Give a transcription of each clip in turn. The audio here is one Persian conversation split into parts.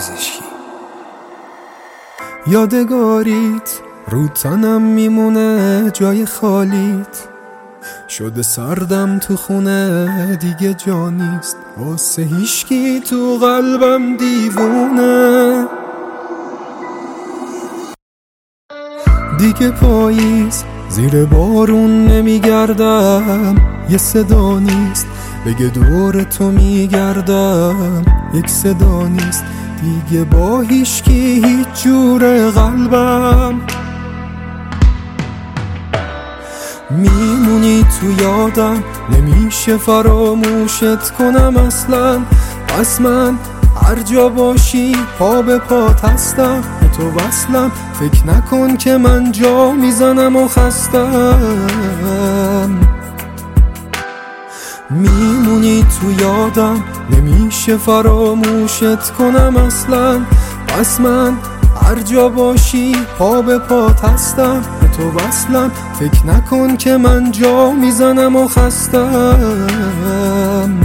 پزشکی. یادگاریت رو تنم میمونه جای خالیت، شده سردم تو خونه دیگه جا نیست، واسه هیشکی تو قلبم دیوونه. دیگه پاییز زیر بارون نمیگردم، یه صدا نیست بگه دور تو میگردم، یک صدا نیست دیگه با هیشکی هیچ جور قلبم. میمونی تو یادم نمیشه فراموشت کنم اصلا، پس من هر جا باشی پا به پات هستم، به تو وصلم فکر نکن که من جا میزنم و خستم. میمونی تو یادم نمیشه فراموشت کنم اصلا، پس من هر جا باشی پا به پات هستم، به تو وصلم فکر نکن که من جا میزنم و خستم.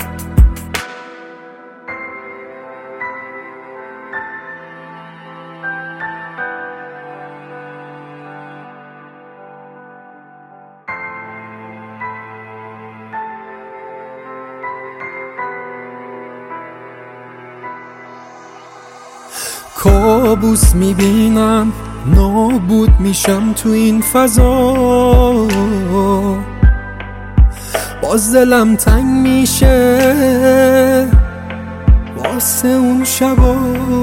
کابوس میبینم نابود میشم تو این فضا، باز دلم تنگ میشه واسه اون شبا.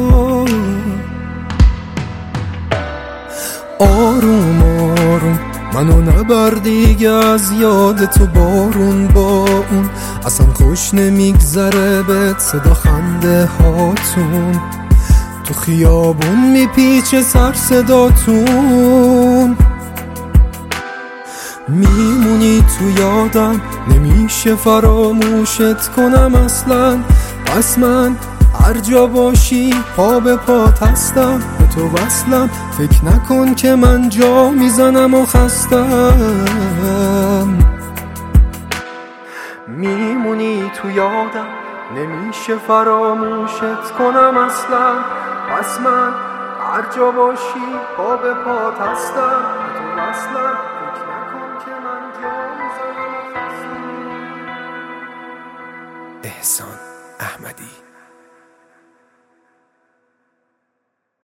آروم آروم منو نبر دیگه از یاد تو، بارون با اون اصلا خوش نمیگذره بهت صدا خنده هاتون، تو خیابون میپیچه سر صداتون. میمونی تو یادم نمیشه فراموشت کنم اصلا، پس من هر جا باشی پا به پات هستم، به تو وصلم فکر نکن که من جا میزنم و خستم. میمونی تو یادم نمیشه فراموشت کنم اصلا، پس من هر جا باشی پا به پات هستم، به تو وصلم فکر نکن که من جا میزنم و خستم. احسان احمدی.